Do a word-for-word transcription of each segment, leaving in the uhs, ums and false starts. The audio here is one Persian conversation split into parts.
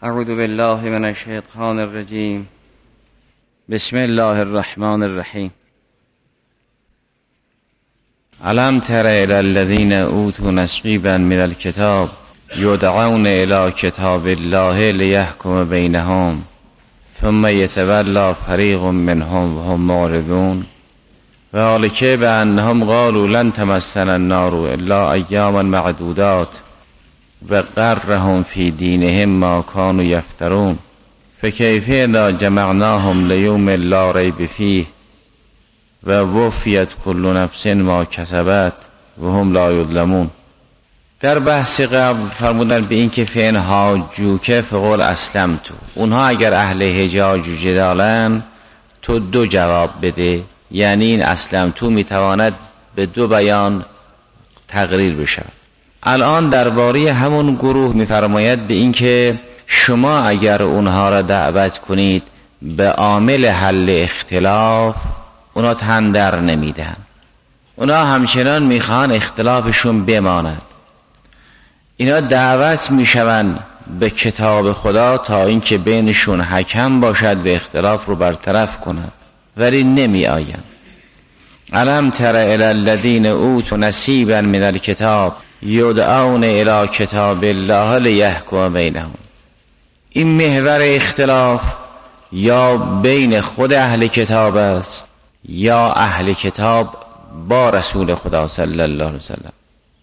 اعوذ بالله من الشیطان الرجیم. بسم الله الرحمن الرحیم. الم تر الی الذین اوتوا نصیبا من الکتاب یدعون الی کتاب الله لیحکم بینهم ثم یتولی فریق منهم وهم معرضون ذلک بانهم قالوا لن تمسنا النار الا ایاما معدودات و غرهم فی دینهم ما کانوا یفترون فکیف اذا جمعناهم لیوم لا ریب فیه و وفیت کل نفس ما کسبت و هم لا یظلمون. در بحث قبل فرمودن به این که فین حاجوک فقول اسلم تو، اونها اگر اهل حجاج و جدالن تو دو جواب بده، یعنی این اسلم تو میتواند به دو بیان تقریر بشود. الان درباره همون گروه میفرماید به این که شما اگر اونها را دعوت کنید به عامل حل اختلاف، اونا تن در نمیدن، اونا همچنان میخوان اختلافشون بماند. اینا دعوت میشون به کتاب خدا تا اینکه بینشون حکم باشد و اختلاف رو برطرف کند، ولی نمی آیند. الم تر الی الذین اوتوا نصیبا من الکتاب یدعون الی کتاب الله لیحکم بینهم. این محور اختلاف یا بین خود اهل کتاب است یا اهل کتاب با رسول خدا صلی الله علیه وسلم.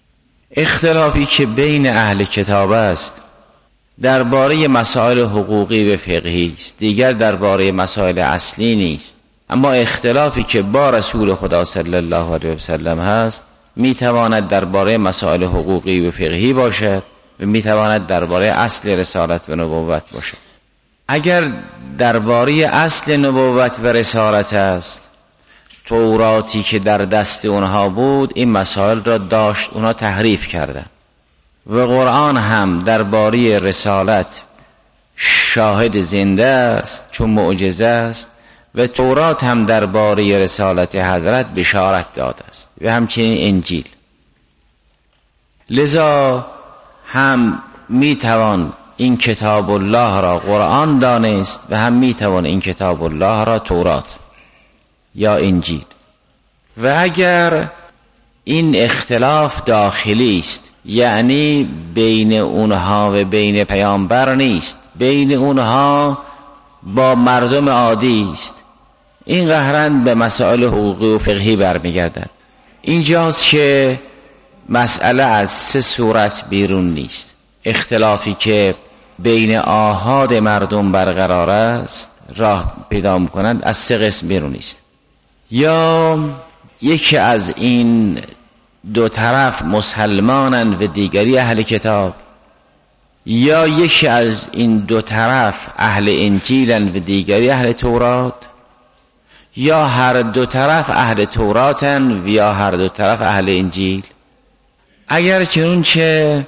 اختلافی که بین اهل کتاب است درباره مسائل حقوقی و فقهی است، دیگر درباره مسائل اصلی نیست. اما اختلافی که با رسول خدا صلی الله علیه وسلم هست میتواند درباره مسائل حقوقی و فقهی باشد و میتواند درباره اصل رسالت و نبوت باشد. اگر درباره اصل نبوت و رسالت است، توراتی که در دست اونها بود این مسائل را داشت، اونها تحریف کردن، و قرآن هم درباره رسالت شاهد زنده است چون معجزه است، و تورات هم درباره رسالت حضرت بشارت داده است، و همچنین انجیل. لذا هم میتوان این کتاب الله را قرآن دانست و هم میتوان این کتاب الله را تورات یا انجیل. و اگر این اختلاف داخلی است، یعنی بین اونها و بین پیامبر نیست، بین اونها با مردم عادی است، این قهرن به مسائل حقوقی و فقهی برمیگردد. اینجاست که مسئله از سه صورت بیرون نیست. اختلافی که بین آحاد مردم برقرار است راه پیدا می‌کنند از سه قسم بیرون نیست. یا یکی از این دو طرف مسلمانند و دیگری اهل کتاب، یا یکی از این دو طرف اهل انجیلند و دیگری اهل تورات، یا هر دو طرف اهل توراتند و یا هر دو طرف اهل انجیل. اگر چنانچه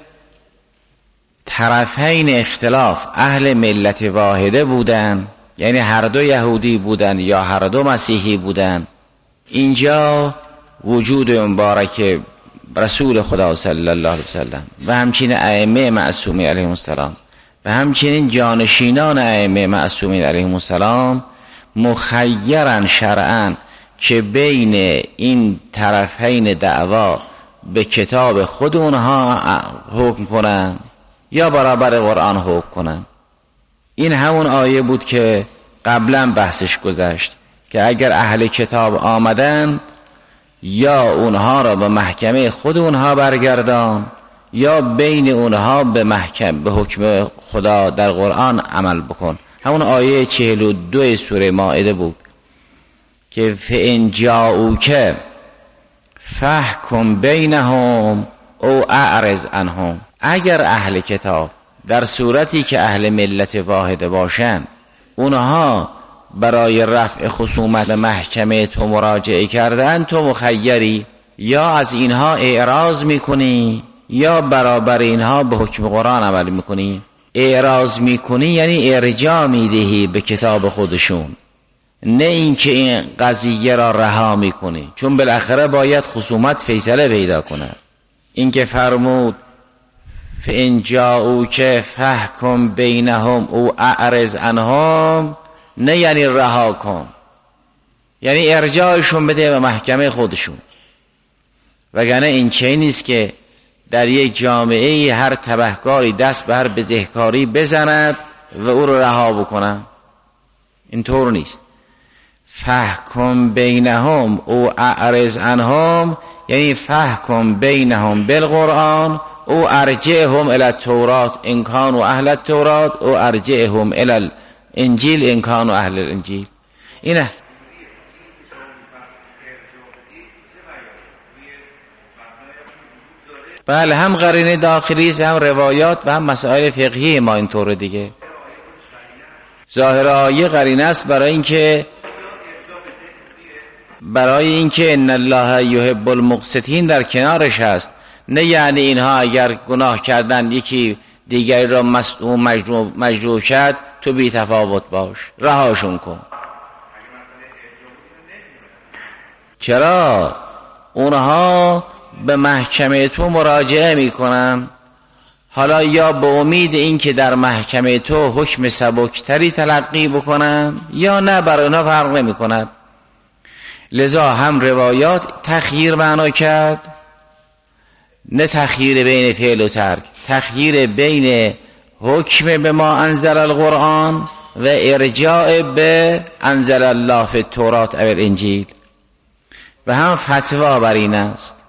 طرفین اختلاف اهل ملت واحده بودن، یعنی هر دو یهودی بودن یا هر دو مسیحی بودن، اینجا وجود مبارک رسول خدا صلی الله علیه وسلم و همچنین ائمه معصومین علیهم السلام و همچنین جانشینان ائمه معصومین علیهم السلام مخیرن شرعن که بین این طرفین دعوا به کتاب خود اونها حکم کنن یا برابر قرآن حکم کنن. این همون آیه بود که قبلا بحثش گذشت که اگر اهل کتاب آمدن یا اونها را به محکمه خود اونها برگردان یا بین اونها به محکم به حکم خدا در قرآن عمل بکن. همون آیه چهل و دو سوره مائده بود که فَإِنْ جَاءُوكَ فَاحْكُمْ بَيْنَهُمْ او اعرض عنهم. اگر اهل کتاب در صورتی که اهل ملت واحده باشن اونها برای رفع خصومت به محکمه تو مراجعه کردن، تو مخیری، یا از اینها اعراض میکنی یا برابر اینها به حکم قرآن عمل میکنی. اعراض میکنی یعنی ارجاع میدهی به کتاب خودشون، نه اینکه این قضیه را رها میکنی، چون بالاخره باید خصومت فیصله پیدا کند. این که فرمود فإن جاءوک فاحکم بینهم او اعرض عنهم، نه یعنی رها کن، یعنی ارجاعشون بده به محکمه خودشون. وگرنه این چه نیست که در یک جامعه هر تبهکاری دست به هر بزهکاری بزند و او رو رها بکنن. اینطور نیست. فحکم بینهم او اعرض عنهم، یعنی فحکم بینهم بالقرآن او ارجعهم الی التورات ان کانوا اهل التورات او ارجعهم الی الانجیل ان کانوا اهل الانجیل. اینه بله، هم قرینه داخلی است و هم روایات و هم مسائل فقهی ما اینطور دیگه. ظاهر آیه قرینه است برای اینکه برای اینکه ان الله یحب المقسطین در کنارش هست، نه یعنی اینها اگر گناه کردن یکی دیگری را مصدوم مجروح مجروح کرد تو بی تفاوت باش، رهاشون کن. چرا؟ اونها به محکمه تو مراجعه میکنن، حالا یا به امید این که در محکمه تو حکم سبکتری تلقی بکنن یا نه، برای اونها فرق نمی کند. لذا هم روایات تخییر معنا کرد، نه تخییر بین فعل و ترک، تخییر بین حکم به ما انزل القرآن و ارجاع به انزل الله فی التورات او الانجیل. و هم فتوا بر این است،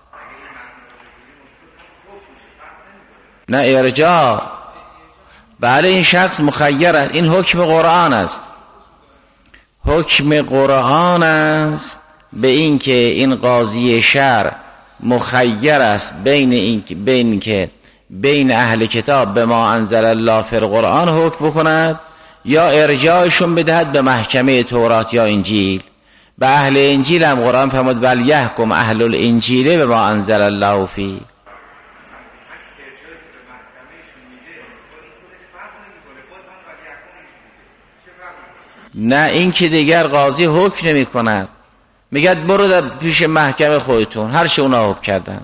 نه ارجاع. بله این شخص مخیر است، این حکم قرآن است، حکم قرآن است به این که این قاضی شرع مخیر است بین این که بین که بین اهل کتاب به ما انزل الله فی القرآن حکم بکند یا ارجاعشون بدهد به محکمه تورات یا انجیل. به اهل انجیل هم قرآن فرمود ول یحکم اهل الانجیل به ما انزل الله فی. نه این که دیگر قاضی حکم نمی کند، میگد برو در پیش محکمه خودتون هر چه اونا حکم کردن.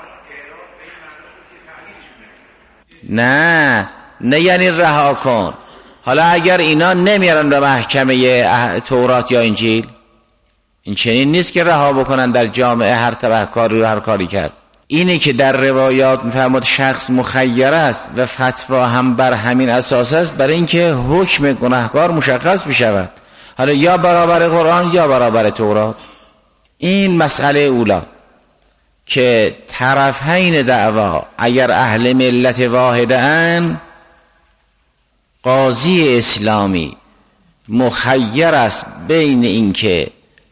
نه نه یعنی رها کن. حالا اگر اینا نمیارن به محکمه تورات یا انجیل، این چنین نیست که رها بکنن در جامعه هر تبهکاری رو هر کاری کرد. اینه که در روایات میفرماد شخص مخیر است و فتوا هم بر همین اساس است، برای اینکه حکم گناهکار مشخص بشود، حالا یا برابر قرآن یا برابر تورات. این مسئله اولا که طرفین دعوا اگر اهل ملت واحده ان، قاضی اسلامی مخیر است بین اینکه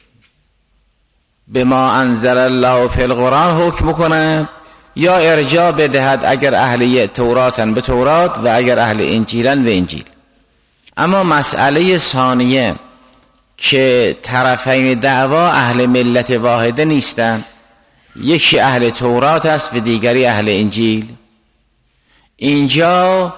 به ما انزل الله فی القرآن حکم کند یا ارجاع بدهد اگر اهل توراتن به تورات و اگر اهل انجیلن به انجیل. اما مسئله ثانیه که طرفین دعوا اهل ملت واحده نیستن، یکی اهل تورات است و دیگری اهل انجیل، اینجا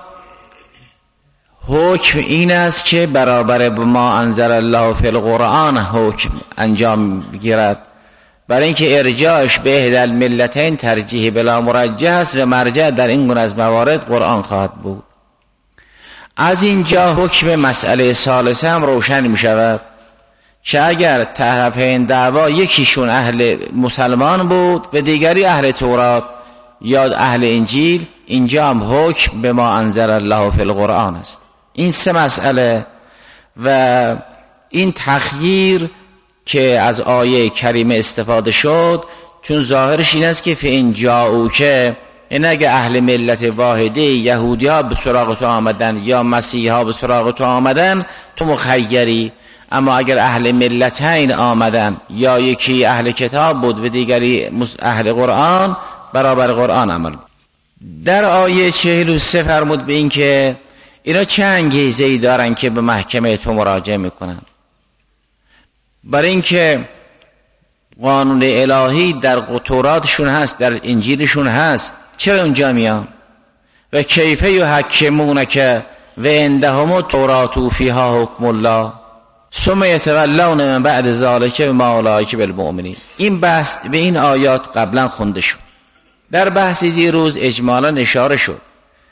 حکم این است که برابر به ما انزل الله فی القرآن حکم انجام گیرد، برای اینکه ارجاعش به احدی الملتین ترجیح بلا مرجح است و مرجع در این گونه از موارد قرآن خواهد بود. از اینجا حکم مسئله ثالثه هم روشن می شود که اگر طرفین دعوا یکیشون اهل مسلمان بود و دیگری اهل تورات یا اهل انجیل، اینجا هم حکم به ما انزل الله فی القرآن است. این سه مسئله و این تخییر که از آیه کریمه استفاده شد، چون ظاهرش این است که فإن جاءوک، این اگه اهل ملت واحده یهودی ها به سراغ تو آمدن یا مسیحی ها به سراغ تو آمدن تو مخیری، اما اگر اهل ملتین آمدن یا یکی اهل کتاب بود و دیگری اهل قرآن، برابر قرآن عمل بود. در آیه چهل و سه فرمود به این که اینا چه انگیزه‌ای دارن که به محکمه تو مراجعه میکنن؟ برای اینکه قانون الهی در توراتشون هست، در انجیلشون هست، چرا اونجا میان؟ و کیفه یحکمونک و عندهم تورات فیها حکم الله ثم یتولون من بعد ذلک ما اولئک بالمؤمنین. این بحث به این آیات قبلا خونده شد. در بحث دیروز اجمالا اشاره شد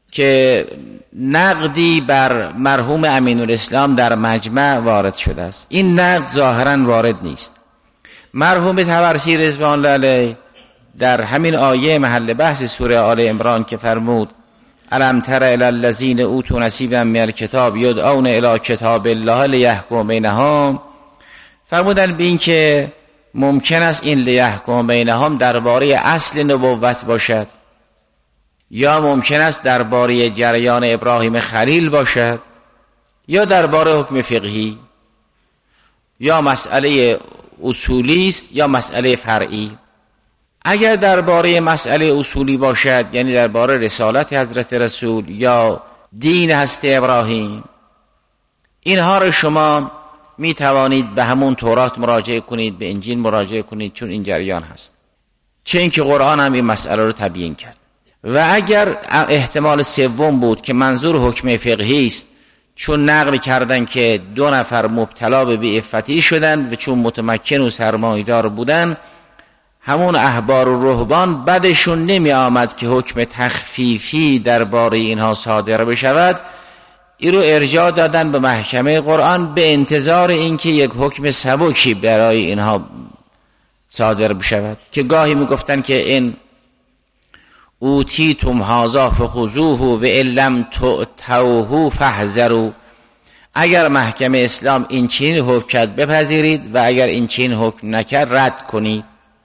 که نقدی بر مرحوم امین الاسلام در مجمع وارد شده است. این نقد ظاهرا وارد نیست. مرحوم طبرسی رضوان الله علیه در همین آیه محل بحث سوره آل عمران که فرمود الم تر الی الذین اوتوا نصیبا من الکتاب یدعون الی کتاب الله لیحکم بینهم، فرمودن به این که ممکن است این لیحکم بینهم درباره اصل نبوت باشد، یا ممکن است درباره جریان ابراهیم خلیل باشد، یا درباره حکم فقهی، یا مسئله اصولی است یا مسئله فرعی. اگر درباره مسئله اصولی باشد، یعنی درباره رسالت حضرت رسول یا دین هست ابراهیم، اینها رو شما می توانید به همون تورات مراجعه کنید، به انجیل مراجعه کنید، چون این جریان هست. چه اینکه قرآن هم این مسئله رو تبیین کرد. و اگر احتمال سوم بود که منظور حکم فقهی است، چون نقل کردن که دو نفر مبتلا به بی‌عفتی شدند و چون متمکن و سرمایه‌دار بودن، همون احبار و رهبان بدشون نمی آمد که حکم تخفیفی درباره اینها صادر بشود، این رو ارجاع دادن به محکمه قرآن به انتظار اینکه یک حکم سبکی برای اینها صادر بشود، که گاهی می گفتن که این اوتیتم هذا فخذوه و ان لم تؤتوه فاحذروا، اگر محکمه اسلام این چنین حکم کرد بپذیرید و اگر این چنین حکم نکرد رد کنید.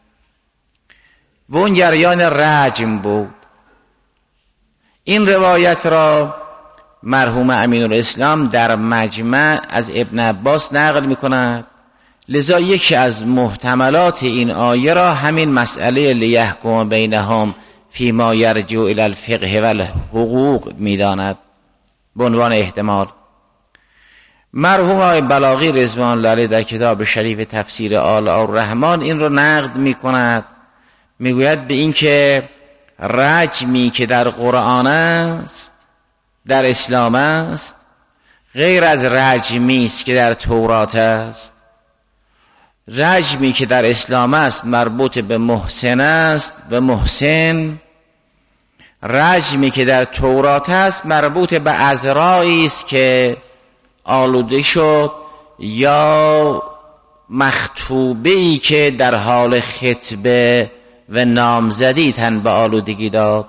و اون جریان رجم بود. این روایت را مرحوم امین الاسلام در مجمع از ابن عباس نقل می کند، لذا یکی از محتملات این آیه را همین مسئله لیحکم بینهم فیما یرجع الی الفقه و الحقوق می داند به عنوان احتمال. مرحوم آقای بلاغی رضوان الله علیه در کتاب شریف تفسیر آل الرحمن این را نقد می کند، می گوید به این که رجمی که در قرآن است در اسلام است غیر از رجمی است که در تورات است. رجمی که در اسلام است مربوط به محسن است و محسن، رجمی که در تورات است مربوط به عذرایی است که آلوده شد یا مخطوبه‌ای که در حال خطبه و نامزدی تن به آلودگی داد.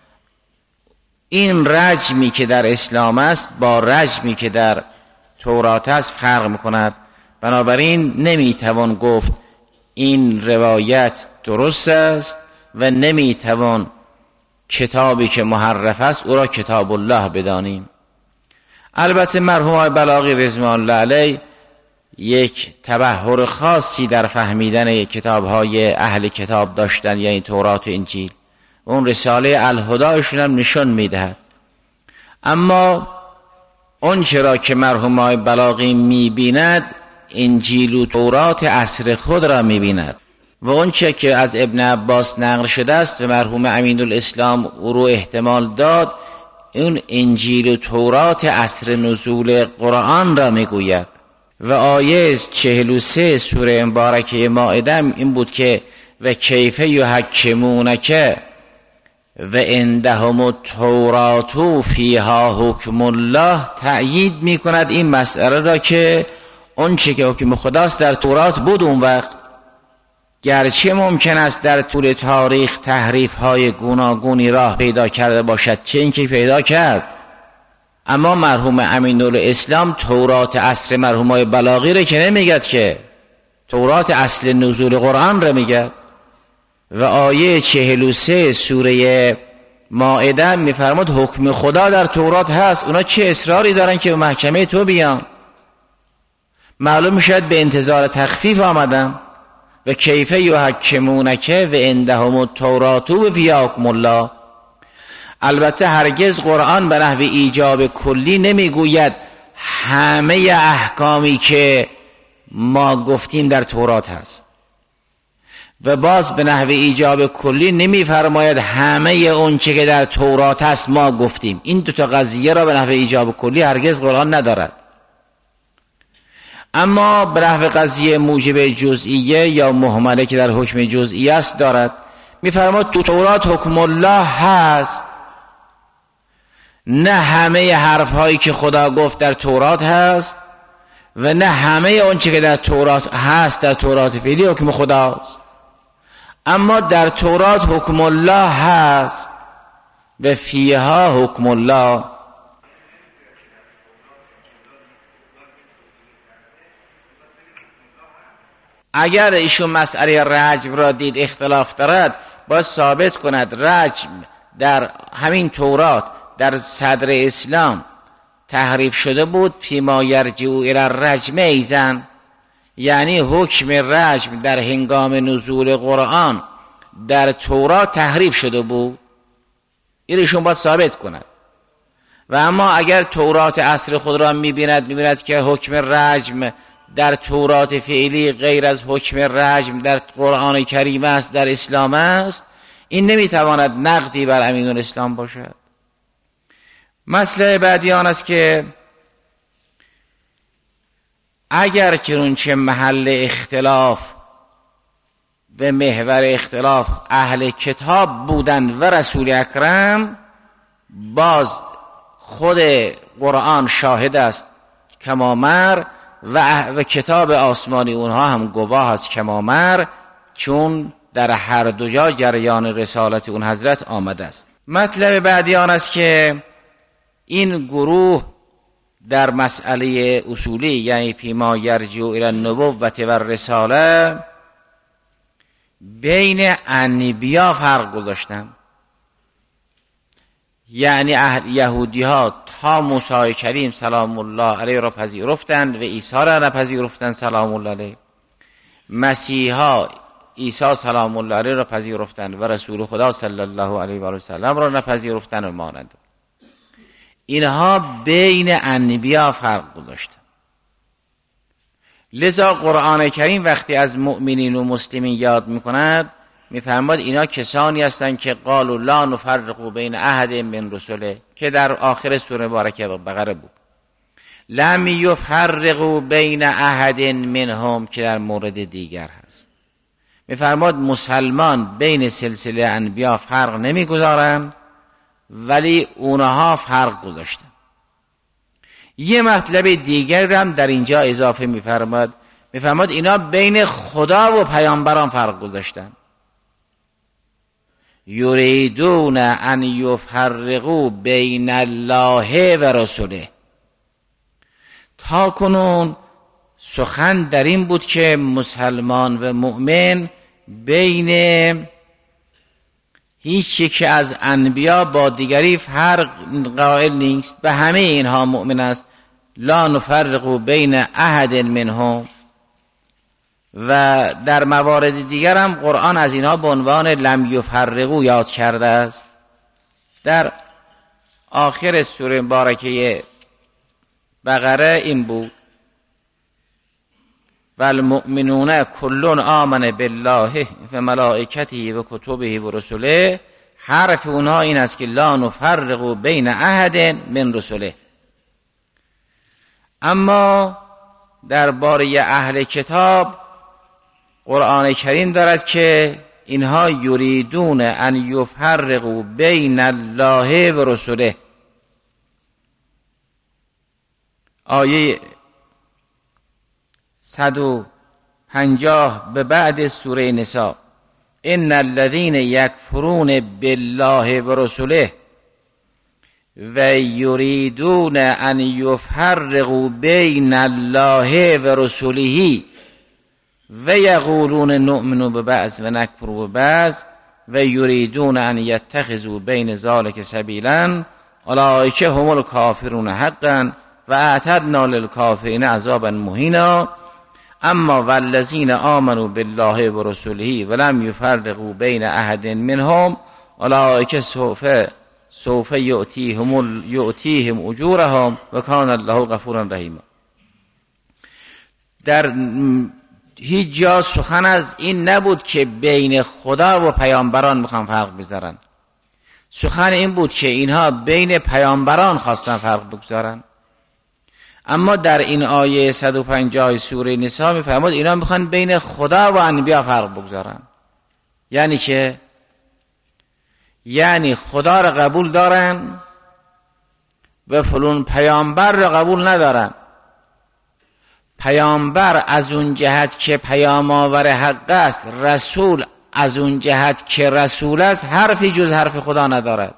این رجمی که در اسلام است با رجمی که در تورات است فرق می‌کند. بنابراین نمیتوان گفت این روایت درست است و نمیتوان کتابی که محرف است او را کتاب الله بدانیم. البته مرحوم بلاغی رضوان الله علیه یک تبحر خاصی در فهمیدن کتاب‌های اهل کتاب داشتن، یعنی تورات و انجیل. اون رساله الهدایشون هم نشان میدهد. اما اون چرا که مرحوم بلاغی میبیند انجیل و تورات عصر خود را میبیند و اون چه که از ابن عباس نقل شده است و مرحوم امین الاسلام او رو احتمال داد، اون انجیل و تورات عصر نزول قرآن را میگوید. و آیه چهل و سه سوره مبارکه مائده این بود که و کیف یحکمونک و عندهم التورات فیها حکم الله، تأیید میکند این مسئله را که اون چه که حکم خداست در تورات بود اون وقت، گرچه ممکن است در طول تاریخ تحریف های گوناگونی راه پیدا کرده باشد، چه اینکه پیدا کرد، اما مرحوم امین الاسلام تورات عصر مرحوم های بلاغی را که نمیگد، که تورات اصل نزول قرآن را میگد. و آیه چهل و سه سوره مائده میفرماد حکم خدا در تورات هست، اونا چه اصراری دارن که به محکمه تو بیان؟ معلوم شد به انتظار تخفیف آمدن. و کیف یحکمونک و عندهم التورات و فیها حکم الله. البته هرگز قرآن به نحو ایجاب کلی نمیگوید همه احکامی که ما گفتیم در تورات هست، و باز به نحو ایجاب کلی نمیفرماید همه اون چه که در تورات هست ما گفتیم. این دو تا قضیه را به نحو ایجاب کلی هرگز قرآن ندارد. اما به نحو قضیه موجب جزئیه یا مهمله که در حکم جزئی است دارد. میفرماید تو تورات حکم الله هست نه همه حرف هایی که خدا گفت در تورات هست و نه همه اون چی که در تورات هست در تورات فعلی حکم خداست. اما در تورات حکم الله هست و فیها حکم الله. اگر ایشون مسئله رجم را دید اختلاف دارد، باید ثابت کند رجم در همین تورات در صدر اسلام تحریف شده بود، فیما یرجع الی الرجم ایزن، یعنی حکم رجم در هنگام نزول قرآن در تورات تحریف شده بود. ایشون باید ثابت کند. و اما اگر تورات عصر خود را می‌بیند می‌بیند که حکم رجم در تورات فعلی غیر از حکم رجم در قرآن کریم است، در اسلام است، این نمیتواند نقدی بر امین الاسلام باشد. مسئله بعدی آن است که اگر چنانچه محل اختلاف و محور اختلاف اهل کتاب بودند و رسول اکرم، باز خود قرآن شاهد است کما مر و, و کتاب آسمانی اونها هم گواه است کما مر، چون در هر دو جا جریان رسالت اون حضرت آمده است. مطلب بعدی آن است که این گروه در مسئله اصولی، یعنی فیما یرجع الی النبوة و الرساله، بین انبیا فرق گذاشتن. یعنی یهودی ها تا موسی کریم سلام الله علیه را پذیرفتند و عیسی را نپذیرفتند سلام الله علیه. مسیحا عیسی سلام الله علیه را پذیرفتند و رسول خدا صلی الله علیه و سلم را نپذیرفتند و مانند. اینها بین انبیا فرق گذاشتند. لذا قرآن کریم وقتی از مؤمنین و مسلمین یاد میکند میفرماد اینا کسانی هستند که قالوا لا نفرق بین احد من رسله، که در آخر سوره مبارکه بقره بود. لم یفرقوا بین احد منهم، که در مورد دیگر هست. میفرماد مسلمان بین سلسله انبیا فرق نمیگذارند، ولی اونها فرق گذاشتن. یه مطلب دیگر هم در اینجا اضافه میفرماد، میفرماد اینا بین خدا و پیامبران فرق گذاشتن. یریدون ان یفرقوا بین الله و رسوله. تا کنون سخن در این بود که مسلمان و مؤمن بین هیچ یک از انبیا با دیگری فرق قائل نیست، به همه اینها مؤمن است. لا نفرق بین احد منهم. و در موارد دیگر هم قرآن از اینها به عنوان لم یفرقوا یاد کرده است. در آخر سوره مبارکه بقره این بود والمؤمنون کل آمن بالله و ملائکته و کتبه و رسله. حرف اونها این است که لا نفرق بین احد من رسله. اما درباره اهل کتاب قرآن کریم دارد که اینها یریدون ان یفرقوا بین الله و رسله. آیه صد و پنجاه به بعد سوره نساء، ان الذين یکفرون بالله و رسله و یریدون ان یفرقوا بین الله و رسله و یقولون نؤمن ببعض و نکفر ببعض و یریدون ان یتخذوا بین ذلک سبیلا اولئک هم الکافرون حقا و اعتدنا للکافرین عذابا مهینا. اما والذین آمنوا بالله و رسوله ولم یفرقوا بین احد منهم اولئک سوف سوف یؤتیهم یؤتیهم اجورهم و کان الله غفورا رحیما. در هیچ جا سخن از این نبود که بین خدا و پیامبران میخوان فرق بذارن. سخن این بود که اینها بین پیامبران خواستن فرق بگذارن. اما در این آیه صد و پنجاه سوره نساء میفرماد اینا میخوان بین خدا و انبیا فرق بگذارن. یعنی چه؟ یعنی خدا را قبول دارن و فلون پیامبر را قبول ندارن. پیامبر از اون جهت که پیام آور حق است، رسول از اون جهت که رسول است، حرفی جز حرف خدا ندارد.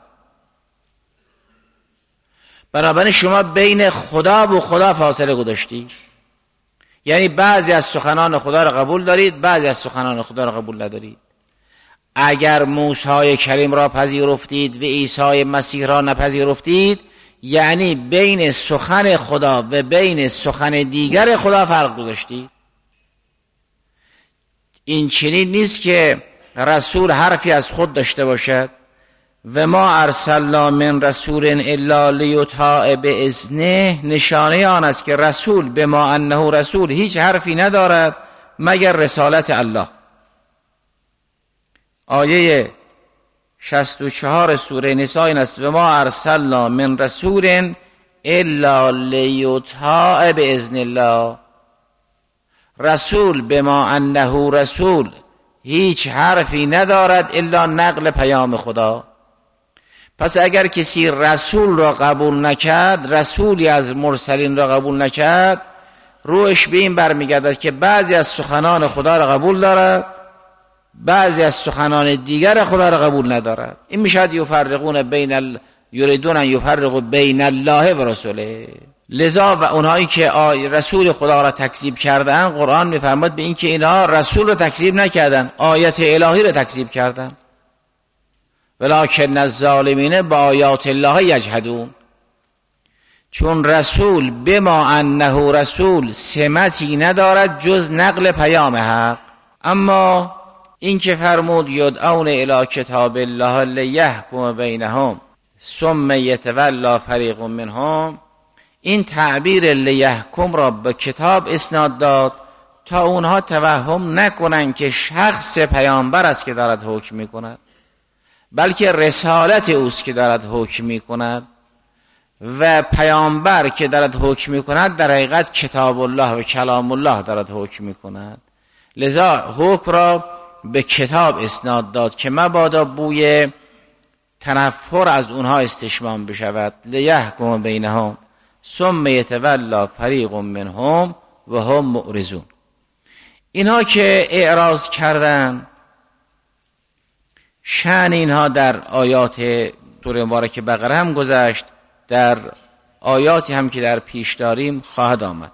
بنابراین شما بین خدا و خدا فاصله گذاشتی، یعنی بعضی از سخنان خدا را قبول دارید، بعضی از سخنان خدا را قبول ندارید. اگر موسی کریم را پذیرفتید و عیسی مسیح را نپذیرفتید، یعنی بین سخن خدا و بین سخن دیگر خدا فرق گذاشتید. این چنین نیست که رسول حرفی از خود داشته باشد. و ما ارسلنا من رسول الا لیطاع باذنه، نشانه آن است که رسول به ما انه رسول هیچ حرفی ندارد مگر رسالت الله. آیه شصت و چهار سوره نساء این است: و ما ارسلنا من رسول الا لیطاع باذن الله. رسول به ما انه رسول هیچ حرفی ندارد الا نقل پیام خدا. پس اگر کسی رسول را قبول نکرد، رسولی از مرسلین را قبول نکرد، روش به این برمیگردد که بعضی از سخنان خدا را قبول دارد، بعضی از سخنان دیگر خدا را قبول ندارد. این میشد یفرقون بین ال... یریدون ان یفرقوا بین الله و رسوله. لذا و اونهایی که رسول خدا را تکذیب کردن، قرآن میفرماید به این که اینها رسول را تکذیب نکردن، آیت الهی را تکذیب کردن. ولکن الظالمین با آیات الله یجحدون. چون رسول به ما انه رسول سمتی ندارد جز نقل پیام حق. اما این که فرمود یدعون الی کتاب الله لیحکم بینهم ثم یتولی فریق منهم، این تعبیر لیحکم را به کتاب اسناد داد تا اونها توهم نکنند که شخص پیامبر است که دارد حکم میکند، بلکه رسالت اوست که دارد حکم میکند و پیامبر که دارد حکم میکند در حقیقت کتاب الله و کلام الله دارد حکم میکند. لذا حکم را به کتاب اسناد داد که مبادا بوی تنفر از اونها استشمام بشود. لیحکم بینهم ثم یتولی فریق منهم و هم معرضون. اینها که اعراض کردن، شأن اینها در آیات سوره مبارکه بقره هم گذشت، در آیاتی هم که در پیش داریم خواهد آمد.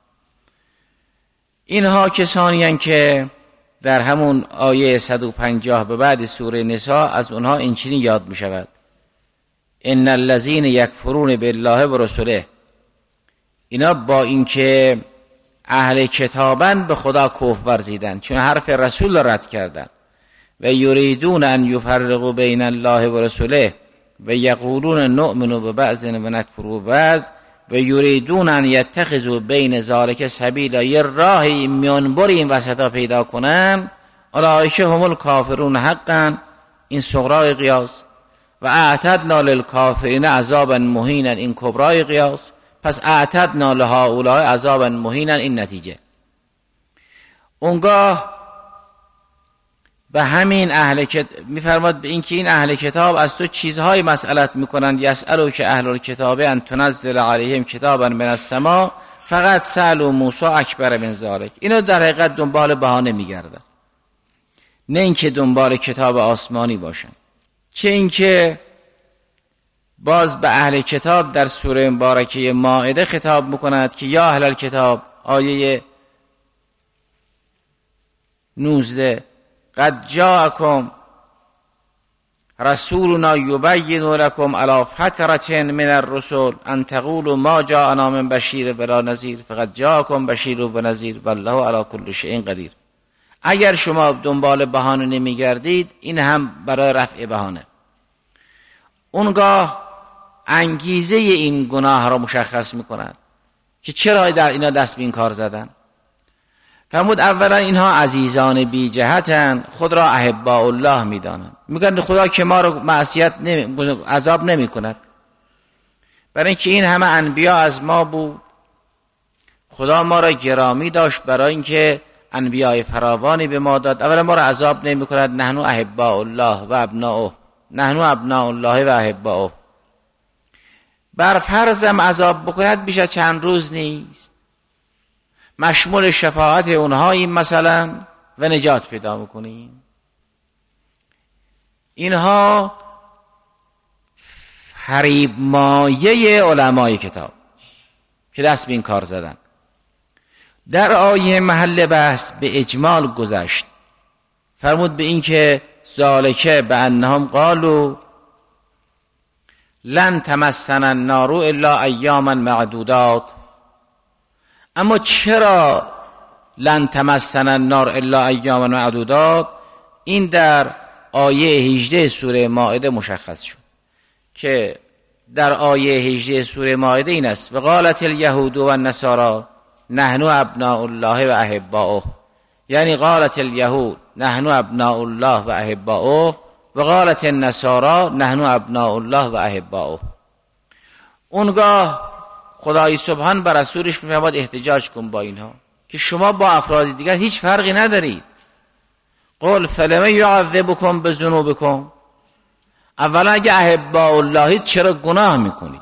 اینها کسانی هستند که در همون آیه صد و پنجاه به بعد سوره نساء از اونها این چنین یاد می شود: ان الذين یکفرون بالله و رسوله. اینا با اینکه اهل کتابن به خدا کفر ورزیدن، چون حرف رسول را رد کردن. و یریدون ان یفرقوا بین الله و رسوله و یقولون نؤمن ببعض و نکفر ببعض و یریدون ان یتخذوا بین ذلک سبیلا. یه راهی میانبر این وسطا پیدا کنن. اولئک هم الکافرون حقا، این صغرای قیاس. و اعتدنا للکافرین عذابا مهینا، این کبرای قیاس. پس اعتدنا لهؤلاء عذابا مهینا، این نتیجه. اونگاه به همین اهل کتاب میفرماد به این که این اهل کتاب از تو چیزهای مسئلت میکنند. یسألو که اهل الکتاب ان تنزل علیهم کتابا من السماء فقط سألوا موسی اکبر من ذلک. اینو در حقیقت دنبال بهانه میگردن، نه اینکه دنبال کتاب آسمانی باشن. چه اینکه باز به اهل کتاب در سوره مبارکه مائده خطاب میکند که یا اهل الکتاب، آیه نوزده: قد جاءکم رسولنا یبین لکم علی فترة من الرسل ان تقولوا ما جاءنا من بشیر ولا نذیر فقد جاءکم بشیر و نذیر والله علی کل شیء قدیر. اگر شما دنبال بهانه نمیگردید، این هم برای رفع بهانه. اونگاه انگیزه این گناه را مشخص میکند که چرا در اینا دست به این کار زدن. فرمود اولا اینها عزیزان بی جهتن، خود را احباء الله میدانند. میگن خدا که ما رو معصیت نمی... عذاب نمی کند، برای اینکه این همه انبیا از ما بود. خدا ما را گرامی داشت برای اینکه انبیای فراوانی به ما داد. اولا ما را عذاب نمی کند. نحن احباء الله و ابناؤه، نحن ابناء الله و احباؤه. بر فرضم عذاب بکند بیش از چند روز نیست، مشمول شفاعت اونهاییم مثلا و نجات پیدا میکنیم. اینها فریب مایه علمای کتاب که دست به این کار زدن. در آیه محل بحث به اجمال گذشت، فرمود به این که ذالکه به انهم قالوا لن تمسنا النار الا ایاما معدودات. اما چرا لن تمسنا النار الا ایاما معدودات؟ این در آیه هجده سوره مائده مشخص شد که در آیه هجده سوره مائده این است: و قالت الیهود و النصارى نحن ابناء الله و احباؤه. یعنی قالت الیهود نحن ابناء الله و احباؤه و قالت النصارى نحن ابناء الله و احباؤه. اونگاه خدای سبحان بر رسولش میفرماد احتجاج کن با اینها که شما با افراد دیگر هیچ فرقی ندارید. قل فلم یعذبکم بذنوبکم. اولا اگه احباء اللهید چرا گناه میکنید؟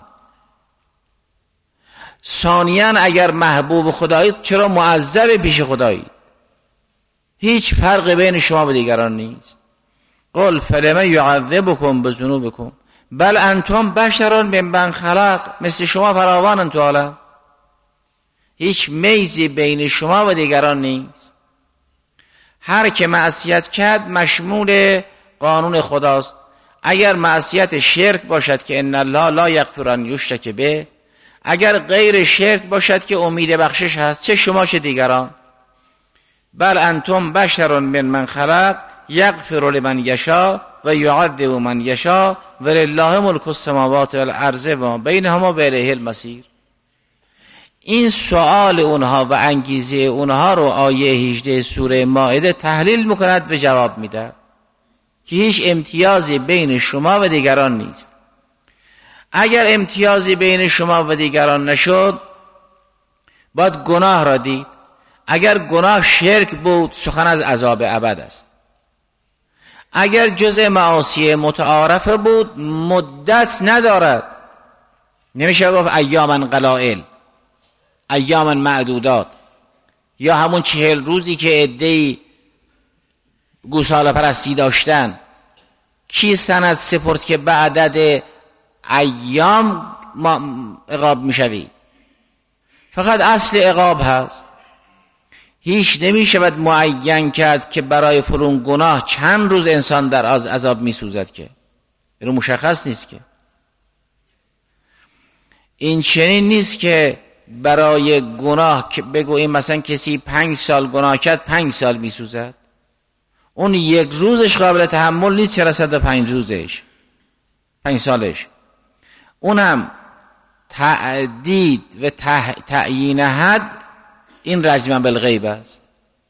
ثانیاً اگر محبوب خدایید چرا معذب پیش خدایید؟ هیچ فرق بین شما و دیگران نیست. قل فلم یعذبکم بذنوبکم بل انتم بشرون ممن خلق. مثل شما فراوانن تو عالم، هیچ میزی بین شما و دیگران نیست. هر که معصیت کرد مشمول قانون خداست. اگر معصیت شرک باشد که ان الله لا یغفر ان یشرک به، اگر غیر شرک باشد که امید بخشش هست، چه شما چه دیگران. بل انتم بشرون ممن خلق یغفر لمن یشاء و یعذب من یشاء ولله ملک السماوات والارض و بینهما و الیه المصیر. این سوال اونها و انگیزه اونها رو آیه هجده سوره مائده تحلیل میکند و جواب میده که هیچ امتیازی بین شما و دیگران نیست. اگر امتیازی بین شما و دیگران نشد باید گناه را دید. اگر گناه شرک بود سخن از عذاب ابد است. اگر جزء معاصی متعارفه بود مدت ندارد، نمیشه گفت ایاما قلائل، ایاما معدودات، یا همون چهل روزی که عده‌ای گوساله پرستی داشتن. کی سند سپرد که به عدد ایام عقاب میشوی؟ فقط اصل عقاب هست. هیچ نمیشود معین کرد که برای فلان گناه چند روز انسان در از عذاب میسوزد، که این مشخص نیست. که این چنین نیست که برای گناه که بگوییم مثلا کسی پنج سال گناه کرد پنج سال میسوزد. اون یک روزش قابل تحمل نیست، چرا صد و پنج روزش، پنج سالش. اونم تعدید و تعیین حد این رجم بالغیب است.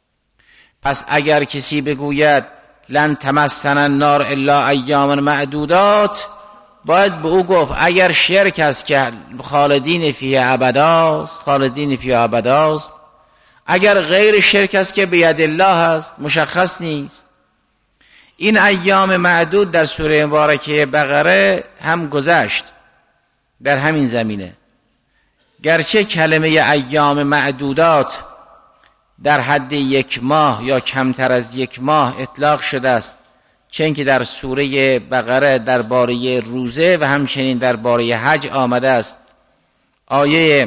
پس اگر کسی بگوید لن تمسنا النار الا ایاما معدودات، باید به او گفت اگر شرک است که خالدین فیه ابداست، خالدین فیه ابداست. اگر غیر شرک است که بید الله است، مشخص نیست. این ایام معدود در سوره مبارکه بقره هم گذشت در همین زمینه. گرچه کلمه ایام معدودات در حد یک ماه یا کمتر از یک ماه اطلاق شده است، چون که در سوره بقره درباره روزه و همچنین درباره حج آمده است. آیه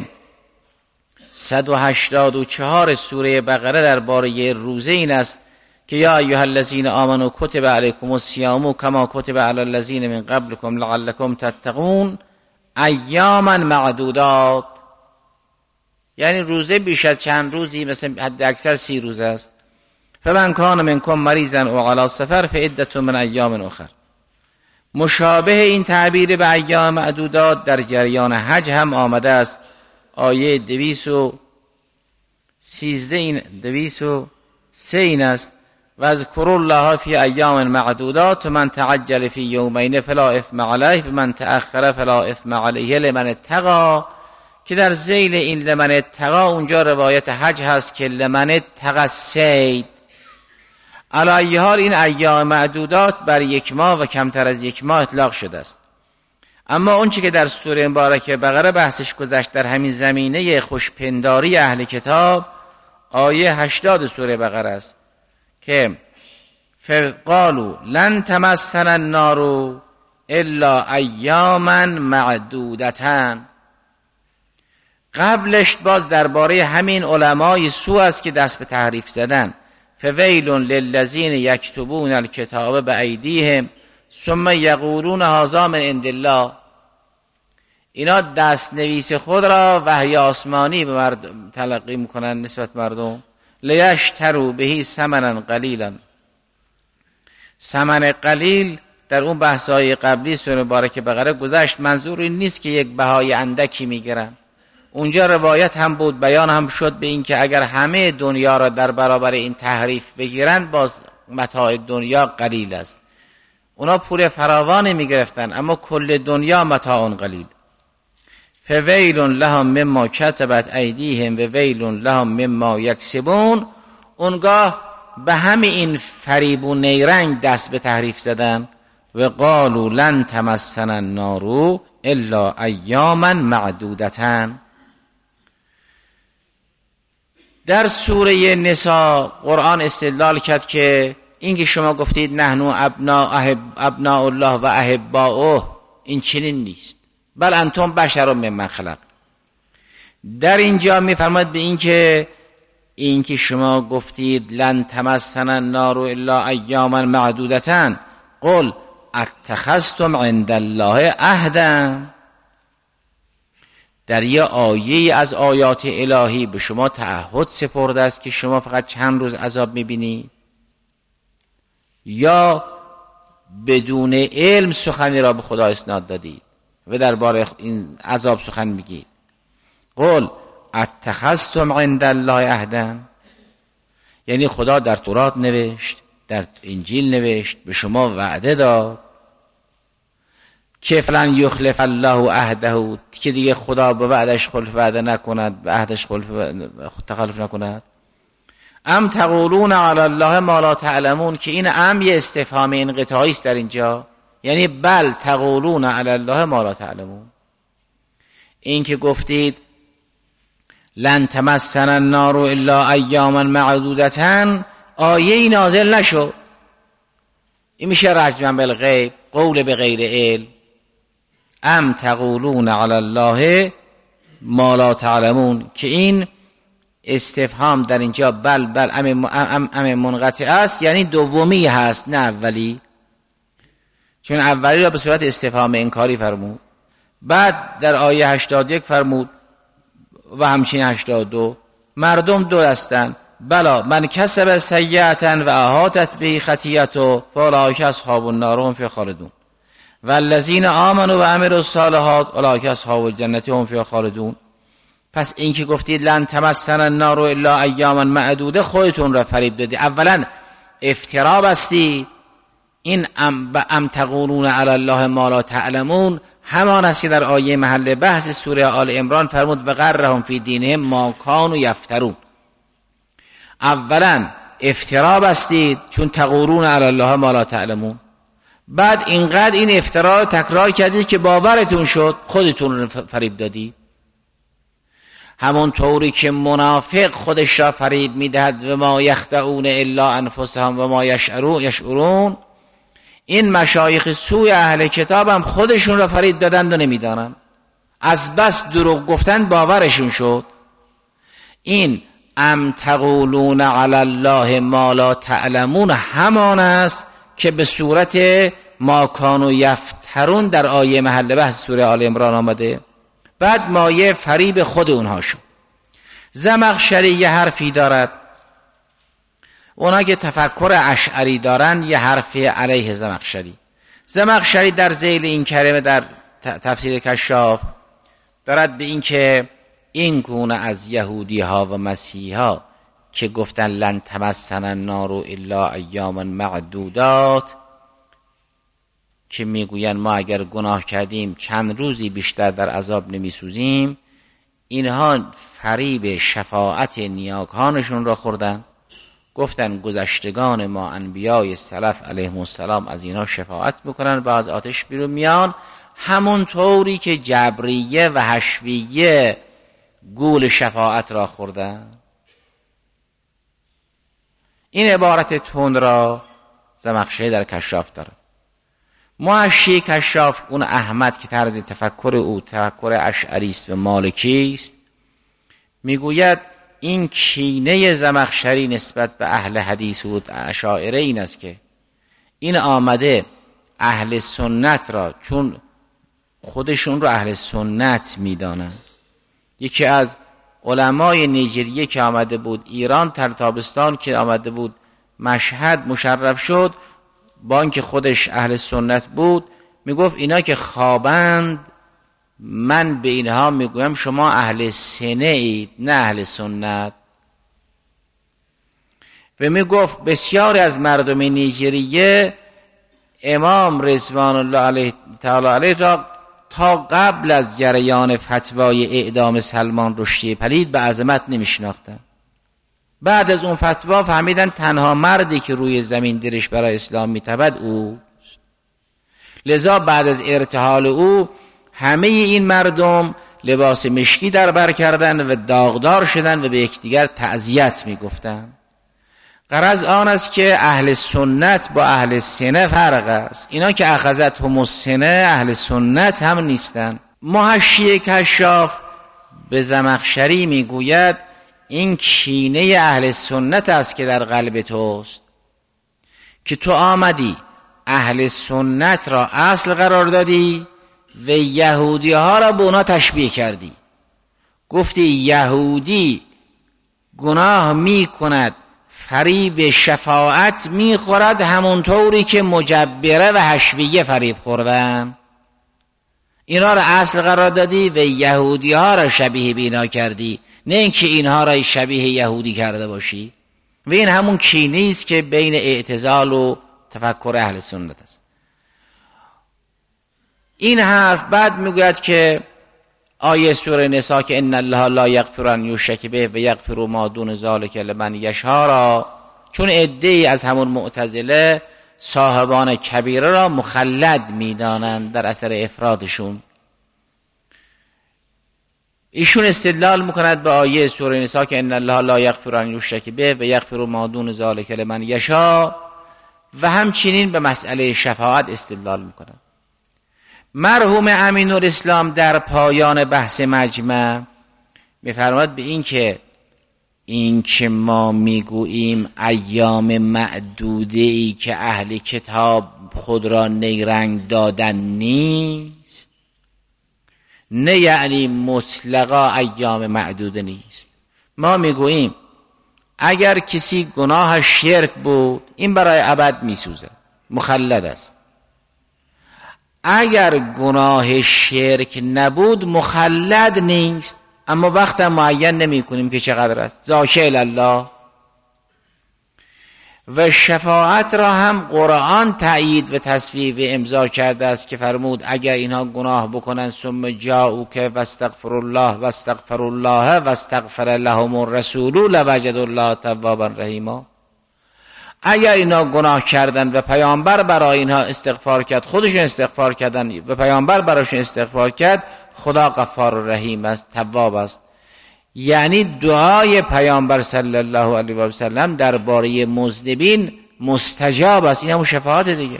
صد و هشتاد و چهار سوره بقره درباره روزه این است که یا ایها الذین آمنوا کتب علیکم الصیام کما کتب علی الذین من قبلکم لعلکم تتقون ایاما معدودات. یعنی روزه بیش از چند روزی، مثلا حد اکثر سی روز است. فمن کان منکم مریضا او علی سفر فعدة من ایام اخر. مشابه این تعبیر به ایام معدودات در جریان حج هم آمده است. آیه دویست و سیزده این دویست و سه این است: و اذکروا الله فی ایام معدودات من تعجل فی یومین فلا اثم علیه و من تأخر فلا اثم علیه لمن اتقی. که در ذیل این لمن اتقی اونجا روایت حج هست که لمن اتقی الصید. علی ای حال این ایام معدودات بر یک ماه و کمتر از یک ماه اطلاق شده است. اما اون چی که در سوره مبارکه بقره بحثش گذشت در همین زمینه خوشپنداری اهل کتاب، آیه هشتاد سوره بقره است که فقالوا لن تمسنا النار الا ایاما معدودتان. قبلش باز درباره همین علمای سو است که دست به تحریف زدن. فویل للذین یکتبون الکتاب بایدیهم ثم یقولون هذا من عند الله. اینا دست نویس خود را وحی آسمانی به مردم تلقی میکنن نسبت مردم. لیشتروا به ثمنا قلیلا. ثمن قلیل در اون بحث‌های قبلی سوره مبارکه بقره گذشت، منظور این نیست که یک بهای اندکی میگیرن. اونجا روایت هم بود، بیان هم شد به این که اگر همه دنیا را در برابر این تحریف بگیرن باز متاع دنیا قلیل است. اونا پول فراوانی میگرفتن اما کل دنیا متاع قلیل. فویل لهم مما کتبت ایدیهم و ویل لهم مما یکسبون. اونگاه به همین این فریب و نیرنگ دست به تحریف زدن. و قالوا لن تمسنا النار الا ایاما معدودتان. در سوره نساء قرآن استدلال کرد که اینکه شما گفتید نحنو ابناء احب ابناء الله و احباؤه، این چنین نیست، بل انتم بشر ممن خلق. در اینجا میفرماید به این که این که شما گفتید لن تمسنا النار الا ایاما معدودتان، قل اتخذتم عند الله عهدا. در یه آیه از آیات الهی به شما تعهد سپرده است که شما فقط چند روز عذاب میبینید، یا بدون علم سخنی را به خدا اسناد دادید و درباره این عذاب سخن میگید؟ قل اتخذتم عند الله عهدا، یعنی خدا در تورات نوشت، در انجیل نوشت، به شما وعده داد که فلان یخلف الله عهده، که دیگه خدا به وعدش خلف وعده نکند، به عهدش خلف تخلف نکند. ام تقولون علی الله ما لا تعلمون، که این ام یه استفهام انقطاعی است در اینجا، یعنی بل تقولون علی الله ما لا تعلمون. این که گفتید لن تمسنا النار الا ایاما معدودتان، آیه نازل نشد. این میشه رجما بالغیب، قول به غیر علم. ام تقولون علی الله ما لا تعلمون، که این استفهام در اینجا بل بل ام, ام, ام منقطع است، یعنی دومی هست نه اولی، چون اولی را به صورت استفهام انکاری فرمود. بعد در آیه هشتاد و یک فرمود و همچنین هشتاد و دو مردم دو هستند، بلا من کسب سیئة و احاطت به خطیئته فاولئک اصحاب النار هم فیها خالدون والذین آمنوا و عملوا الصالحات اولئک اصحاب الجنة هم فیها خالدون. پس این که گفتید لن تمسنا النار الا ایاما معدوده، خودتون را فریب دادید. اولا افترا بستید. این ام, ام تقولون علی الله ما لا تعلمون همان است که در آیه محل بحث سوره آل عمران فرمود و غرهم فی دینهم ما کانوا یفترون. اولا افترا بستید چون تقولون علی الله ما لا تعلمون، بعد اینقدر این افترا رو تکرار کردید که باورتون شد، خودتون رو فریب دادید. همون طوری که منافق خودش را فریب میدهد و ما یخدعون الا انفسهم و ما یشعرون، این مشایخ سوی اهل کتاب هم خودشون را فریب دادند و نمیدانن، از بس دروغ گفتن باورشون شد. این ام تقولون علی الله ما لا تعلمون همان است که به صورت ما کانوا یفترون در آیه محل بحث سوره آل عمران آمده. بعد مایه فریب خود اونها شد. زمخشری یه حرفی دارد، اونا که تفکر اشعری دارن یه حرف علیه زمخشری. زمخشری در ذیل این کلمه در تفسیر کشاف دارد به این که این گونه از یهودی ها و مسیحی ها که گفتن لن تمسنا النار الا ایاما معدودات، که میگوین ما اگر گناه کردیم چند روزی بیشتر در عذاب نمیسوزیم، اینها فریب شفاعت نیاکانشون را خوردن. گفتن گذشتگان ما انبیای سلف علیهم السلام از اینها شفاعت میکنن و از آتش بیرون میان، همون طوری که جبریه و حشویه گول شفاعت را خوردن. این عبارت تند را زمخشری در کشاف داره. محشی کشاف، اون احمد که طرز تفکر او تفکر اشعری است و مالکی است، میگوید این کینه زمخشری نسبت به اهل حدیث و اشاعره این است که این آمده اهل سنت را، چون خودشون رو اهل سنت میدانن. یکی از علمای نیجریه که آمده بود ایران، تر تابستان که آمده بود مشهد مشرف شد، با اینکه خودش اهل سنت بود، میگفت اینا که خوابند، من به اینها میگویم شما اهل سنه اید نه اهل سنت. و میگفت بسیاری از مردم نیجریه امام رضوان الله علیه تعالی علیه را تا قبل از جریان فتوای اعدام سلمان رشدی پلید به عظمت نمیشناختن. بعد از اون فتوا فهمیدن تنها مردی که روی زمین درش برای اسلام میتبد او. لذا بعد از ارتحال او همه این مردم لباس مشکی در بر کردن و داغدار شدن و به یکدیگر تعزیت میگفتن. غرض آن است که اهل سنت با اهل سنه فرق است. اینا که اخذتهم السنه اهل سنت هم نیستن. محشی کشاف به زمخشری میگوید این کینه اهل سنت است که در قلب توست، که تو آمدی اهل سنت را اصل قرار دادی و یهودی ها را به اونا تشبیه کردی. گفتی یهودی گناه می کند، فریب شفاعت می خورد همونطوری که مجبره و حشویه فریب خوردن. اینا را اصل قرار دادی و یهودی ها را شبیه بینا کردی، نه اینکه اینها را شبیه یهودی کرده باشی. و این همون کینه است که بین اعتزال و تفکر اهل سنت است. این حرف بعد میگوید که آیه سوره نساء که ان الله لا یغفر ان یشرک به و یغفر ما دون ذلک لمن یشاء را، چون عده‌ای از همون معتزله صاحبان کبیره را مخلد میدانند در اثر افرادشون، ایشون استدلال میکند به آیه سوره نساء که ان الله لا یغفر ان یشرک به و یغفر ما دون ذلک لمن یشاء، و همچنین به مسئله شفاعت استدلال میکند. مرحوم امین الاسلام در پایان بحث مجمع میفرماید به این که این که ما میگوییم ایام معدوده ای که اهل کتاب خود را نیرنگ دادن نیست، نه یعنی مطلقا ایام معدوده نیست. ما میگوییم اگر کسی گناه شرک بود این برای ابد میسوزد، مخلد است. اگر گناه شرک نبود مخلد نیست، اما وقت معین نمی کنیم که چقدر است، ذاک الله. و شفاعت را هم قرآن تأیید و تصویب و امضا کرده است که فرمود اگر اینها گناه بکنن ثم جاءوک واستغفر الله واستغفر الله واستغفر لهم الرسول لوجدوا الله توابا رحیما. اگر اینا گناه کردن و پیامبر برای اینها استغفار کرد، خودشون استغفار کردن و پیامبر برایشون استغفار کرد، خدا غفار و رحیم است، تواب است. یعنی دعای پیامبر صلی الله علیه و سلم درباره مذنبین مستجاب است. این همون شفاعت دیگه.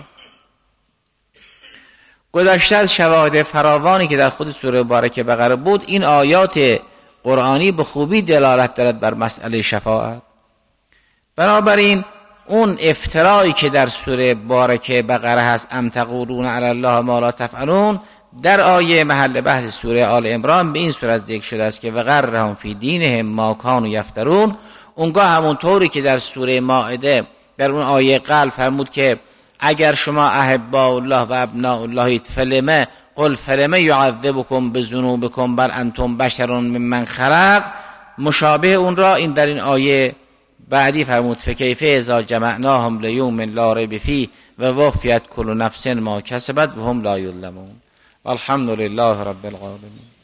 گذشته از شواهد فراوانی که در خود سوره مبارکه بقره بود، این آیات قرآنی به خوبی دلالت دارد بر مسئله شفاعت. بنابراین اون افترایی که در سوره مبارکه بقره هست، ام تقولون علی الله ما لا تفعلون، در آیه محل بحث سوره آل عمران به این صورت ذکر شده است که وغرهم فی دینهم ما کانوا یفترون. اونگاه همونطوری که در سوره مائده در اون آیه قلب فرمود که اگر شما احباء الله و ابناء الله فلمه قل فلمه یعذبکم بذنوبکم بل انتم بشر ممن خلق، مشابه اون را این در این آیه بعدی فرمود فکیف اذا جمعناهم لیوم لا ریب فیه و وفیت کل نفس ما کسبت و هم لا یظلمون. الحمد لله رب العالمین.